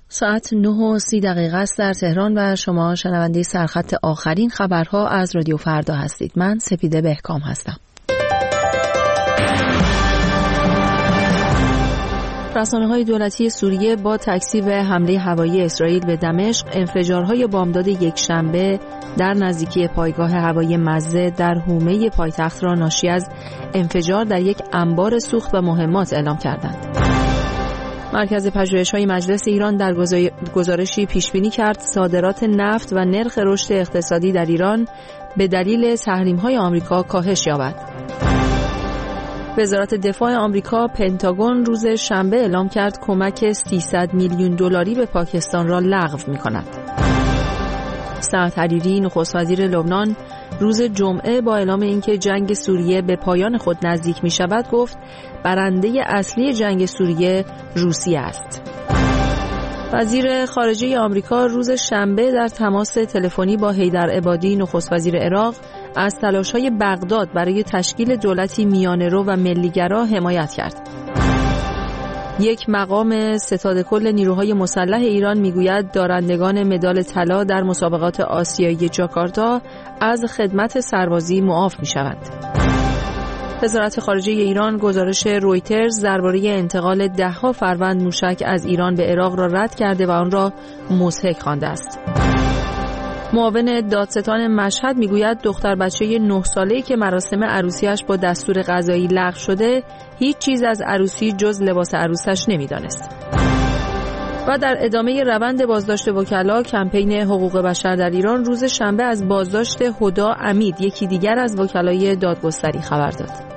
ساعت 9:30 است در تهران و شما شنونده سرخط آخرین خبرها از رادیو فردا هستید. من سپیده بهکام هستم. رسانه‌های دولتی سوریه با تکذیب حمله هوایی اسرائیل به دمشق، انفجارهای بامداد یکشنبه در نزدیکی پایگاه هوایی مزه در حومه پایتخت را ناشی از انفجار در یک انبار سوخت و مهمات اعلام کردند. مرکز پژوهش‌های مجلس ایران در گزارشی پیش‌بینی کرد صادرات نفت و نرخ رشد اقتصادی در ایران به دلیل تحریم‌های آمریکا کاهش یابد. وزارت دفاع آمریکا پنتاگون روز شنبه اعلام کرد کمک 300 میلیون دلاری به پاکستان را لغو می‌کند. سعد حریری نخست وزیر لبنان روز جمعه با اعلام اینکه جنگ سوریه به پایان خود نزدیک می‌شود گفت برنده اصلی جنگ سوریه روسیه است. وزیر خارجه آمریکا روز شنبه در تماس تلفنی با حیدر عبادی نخست وزیر عراق از تلاش‌های بغداد برای تشکیل دولتی میانه‌رو و ملی‌گرا حمایت کرد. یک مقام ستاد کل نیروهای مسلح ایران میگوید دارندگان مدال طلا در مسابقات آسیایی جاکارتا از خدمت سربازی معاف می‌شوند. وزارت خارجه ایران گزارش رویترز درباره انتقال ده‌ها فروند موشک از ایران به عراق را رد کرده و آن را مضحک خوانده است. معاون دادستان مشهد میگوید دختر بچه 9 ساله‌ای که مراسم عروسیش با دستور قضایی لغو شده هیچ چیز از عروسی جز لباس عروسش نمیدانست. و در ادامه روند بازداشت وکلا، کمپین حقوق بشر در ایران روز شنبه از بازداشت هدی امید، یکی دیگر از وکلای دادگستری خبر داد.